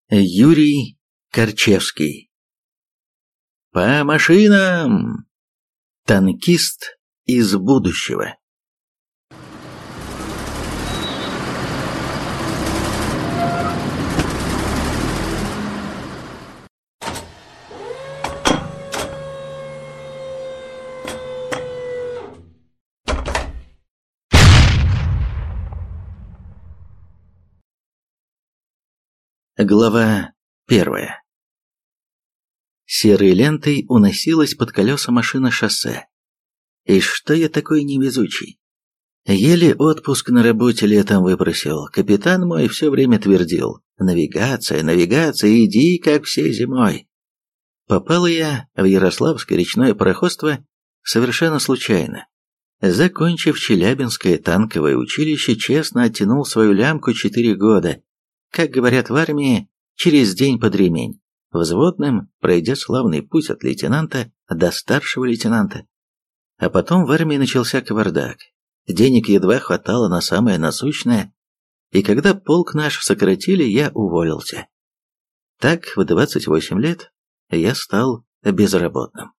Юрий Корчевский. По машинам! Танкист из будущего. Глава 1. Серой лентой уносилась под колеса машина шоссе. И что я такой невезучий? Еле отпуск на работе летом выпросил. Капитан мой все время твердил: навигация, навигация, иди, как все зимой. Попал я в Ярославское речное пароходство совершенно случайно. Закончив Челябинское танковое училище, честно оттянул свою лямку 4 года. Как говорят в армии, через день под ремень. Взводным, пройдя славный путь от лейтенанта до старшего лейтенанта. А потом в армии начался кавардак. Денег едва хватало на самое насущное, и когда полк наш сократили, я уволился. Так, в 28 лет я стал безработным.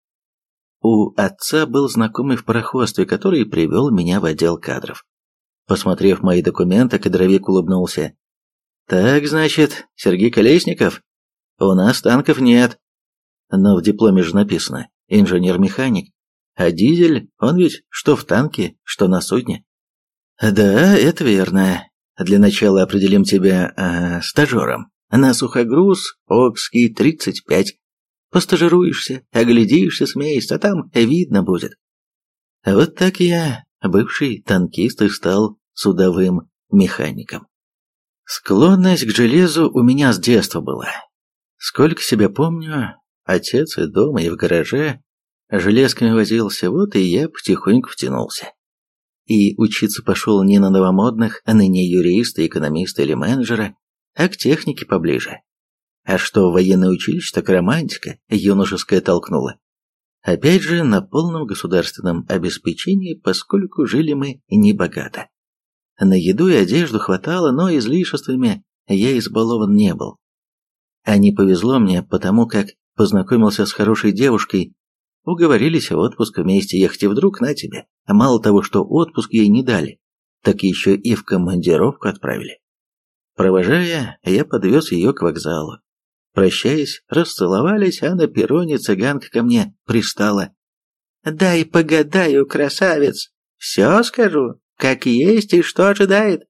У отца был знакомый в пароходстве, который привел меня в отдел кадров. Посмотрев мои документы, кадровик улыбнулся. «Так, значит, Сергей Колесников? У нас танков нет». Но в дипломе же написано «инженер-механик». А дизель, он ведь что в танке, что на судне. «Да, это верно. Для начала определим тебя стажером. На сухогруз, Окский, 35. Постажируешься, оглядишься с месяца, а там видно будет». Вот так я, бывший танкист, и стал судовым механиком. Склонность к железу у меня с детства была. Сколько себя помню, отец и дома, и в гараже железками возился, вот и я потихоньку втянулся. И учиться пошел не на новомодных, а ныне юриста, экономиста или менеджера, а к технике поближе. А что в военное училище, так романтика юношеская толкнула. Опять же, на полном государственном обеспечении, поскольку жили мы небогато. На еду и одежду хватало, но излишествами я избалован не был. А не повезло мне, потому как познакомился с хорошей девушкой, уговорились в отпуск вместе ехать, и вдруг на тебе. А мало того, что отпуск ей не дали, так еще и в командировку отправили. Провожая, я подвез ее к вокзалу. Прощаясь, расцеловались, а на перроне цыганка ко мне пристала. «Дай погадаю, красавец, все скажу, как есть и что ожидает».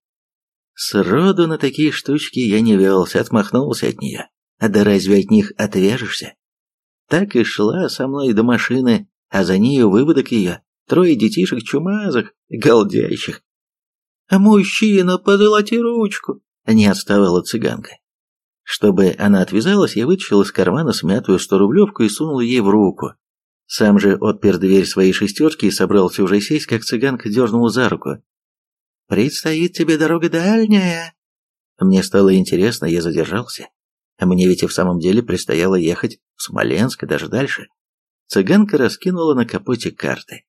Сроду на такие штучки я не велся, отмахнулся от нее. Да разве от них отвяжешься? Так и шла со мной до машины, а за нею выводок ее, 3 детишек чумазых, голдящих. «Мужчина, позолоти ручку!» — не отставала цыганка. Чтобы она отвязалась, я вытащил из кармана смятую 100-рублевку и сунул ей в руку. Сам же отпер дверь своей шестерки и собрался уже сесть, как цыганка дернула за руку. «Предстоит тебе дорога дальняя». Мне стало интересно, я задержался. А мне ведь и в самом деле предстояло ехать в Смоленск и даже дальше. Цыганка раскинула на капоте карты.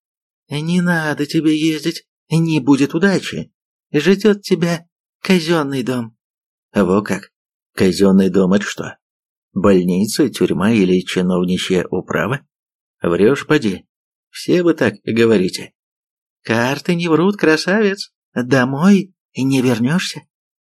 «Не надо тебе ездить, не будет удачи. Ждет тебя казенный дом». «Во как? Казенный дом — это что? Больница, тюрьма или чиновничья управа? Врешь, поди. Все вы так говорите». «Карты не врут, красавец. Домой не вернешься».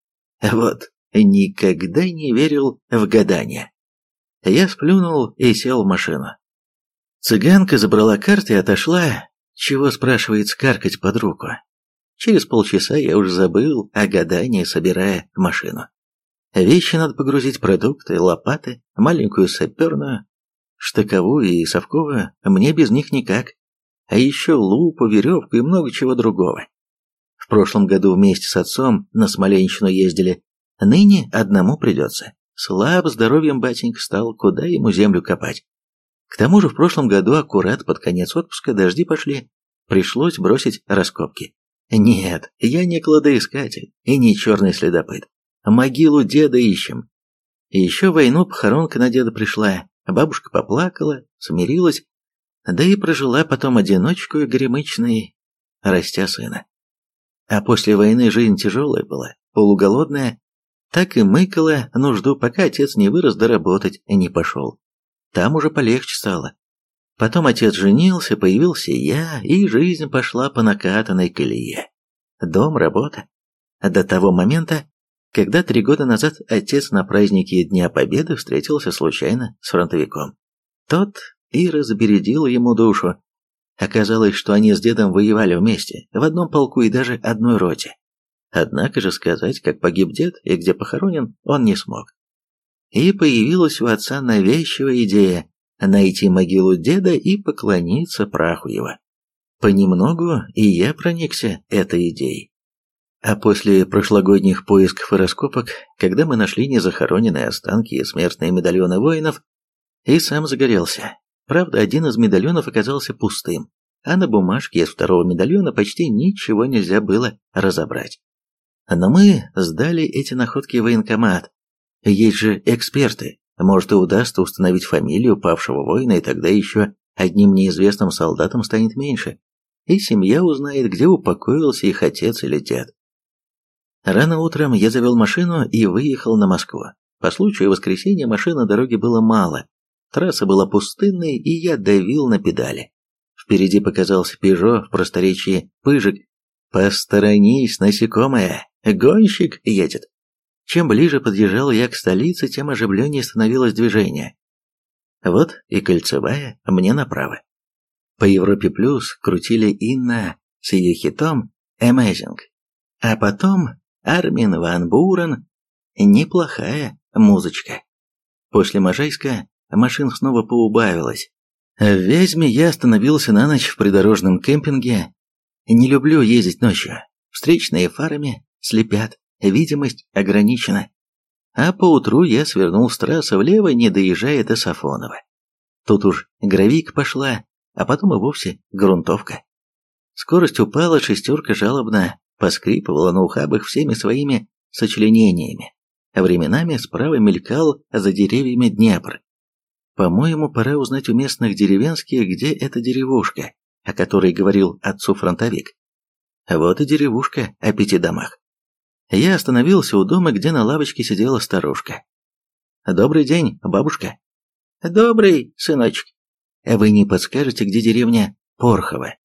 Вот никогда не верил в гадания. Я сплюнул и сел в машину. Цыганка забрала карты и отошла. Чего, спрашивается, каркать под руку? Через полчаса я уже забыл о гадании, собирая машину. Вещи надо погрузить, продукты, лопаты, маленькую саперную, штыковую и совковую, мне без них никак. А еще лупу, веревку и много чего другого. В прошлом году вместе с отцом на Смоленщину ездили, ныне одному придется. Слаб здоровьем батенька стал, куда ему землю копать. К тому же в прошлом году аккурат под конец отпуска дожди пошли, пришлось бросить раскопки. Нет, я не кладоискатель и не черный следопыт. Могилу деда ищем. И еще в войну похоронка на деда пришла, бабушка поплакала, смирилась, да и прожила потом одиночкой горемычной, растя сына. А после войны жизнь тяжелая была, полуголодная, Так и мыкала нужду, пока отец не вырос, да работать не пошел. Там уже полегче стало. Потом отец женился, появился я, и жизнь пошла по накатанной колее. Дом, работа. До того момента, когда 3 года назад отец на празднике Дня Победы встретился случайно с фронтовиком. Тот и разбередил ему душу. Оказалось, что они с дедом воевали вместе, в одном полку и даже одной роте. Однако же сказать, как погиб дед и где похоронен, он не смог. И появилась у отца навязчивая идея найти могилу деда и поклониться праху его. Понемногу и я проникся этой идеей. А после прошлогодних поисков и раскопок, когда мы нашли незахороненные останки и смертные медальоны воинов, и сам загорелся. Правда, один из медальонов оказался пустым, а на бумажке из второго медальона почти ничего нельзя было разобрать. Но мы сдали эти находки в военкомат. Есть же эксперты. Может, и удастся установить фамилию павшего воина, и тогда еще одним неизвестным солдатом станет меньше. И семья узнает, где упокоился их отец или дед. Рано утром я завел машину и выехал на Москву. По случаю воскресенья машин на дороге было мало. Трасса была пустынной, и я давил на педали. Впереди показался «Пежо» в просторечии «Пыжик». «Посторонись, насекомое! Гонщик едет!» Чем ближе подъезжал я к столице, тем оживленнее становилось движение. Вот и кольцевая, мне направо. По Европе Плюс крутили Инна с ее хитом «Amazing». А потом Армин ван Бурен. Неплохая музычка. После Можайска машин снова поубавилось. В Вязьме я остановился на ночь в придорожном кемпинге. Не люблю ездить ночью. Встречные фарами слепят, видимость ограничена. А поутру я свернул с трассы влево, не доезжая до Сафонова. Тут уж гравийка пошла, а потом и вовсе грунтовка. Скорость упала, шестерка жалобно поскрипывала на ухабах всеми своими сочленениями. Временами справа мелькал за деревьями Днепр. По-моему, пора узнать у местных деревенских, где эта деревушка, о которой говорил отцу фронтовик. Вот и деревушка о 5 домах. Я остановился у дома, где на лавочке сидела старушка. «Добрый день, бабушка». «Добрый, сыночек. Вы не подскажете, где деревня Порхово?»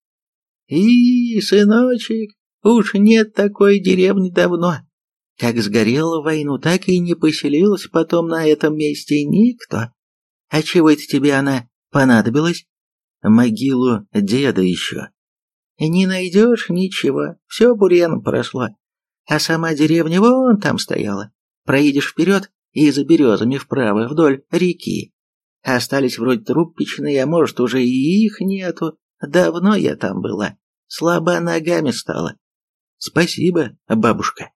Сыночек, уж нет такой деревни давно. Как сгорела в войну, так и не поселился потом на этом месте никто. А чего это тебе она понадобилась? Могилу деда еще. Не найдешь ничего, все бурьяном прошло. А сама деревня вон там стояла. Проедешь вперед и за березами вправо вдоль реки. Остались вроде труппичные, а может уже и их нету. Давно я там была. Слаба ногами стала. Спасибо, бабушка.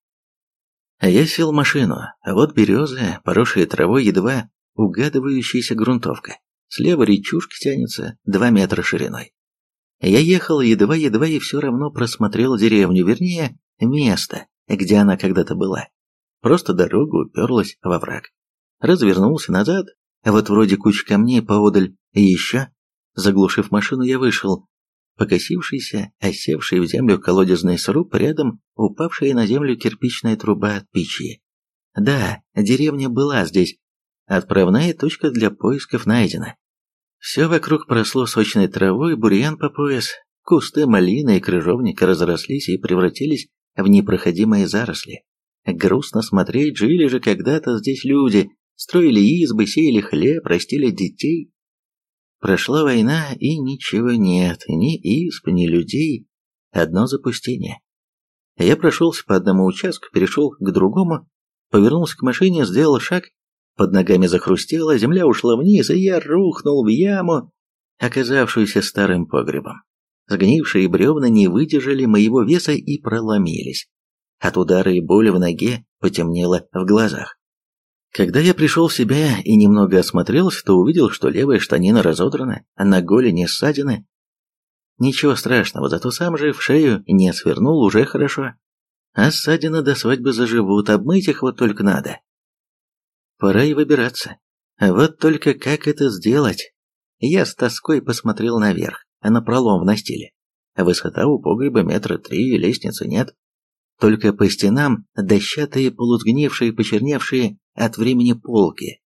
Я сел в машину. Вот березы, поросшие травой, едва угадывающаяся грунтовка. Слева речушка тянется 2 метра шириной. Я ехал едва-едва и все равно просмотрел деревню, вернее, место, где она когда-то была. Просто дорога уперлась во враг. Развернулся назад, а вот вроде куча камней поодаль и еще. Заглушив машину, я вышел. Покосившийся, осевший в землю колодезный сруб, рядом упавшая на землю кирпичная труба от печи. Да, деревня была здесь. Отправная точка для поисков найдена. Все вокруг прошло сочной травой, бурьян по пояс. Кусты малины и крыжовника разрослись и превратились в непроходимые заросли. Грустно смотреть, жили же когда-то здесь люди, строили избы, сеяли хлеб, растили детей. Прошла война, и ничего нет, ни изб, ни людей, одно запустение. Я прошелся по одному участку, перешел к другому, повернулся к машине, сделал шаг, под ногами захрустело, земля ушла вниз, и я рухнул в яму, оказавшуюся старым погребом. Сгнившие бревна не выдержали моего веса и проломились. От удара и боли в ноге потемнело в глазах. Когда я пришел в себя и немного осмотрелся, то увидел, что левая штанина разодрана, а на голени ссадины. Ничего страшного, зато сам же в шею не свернул, уже хорошо. А ссадины до свадьбы заживут, обмыть их вот только надо. Пора и выбираться. Вот только как это сделать? Я с тоской посмотрел наверх, на пролом в настиле. Высота у погреба 3 метра, лестницы нет. только по стенам дощатые, полусгнившие, почерневшие от времени полки.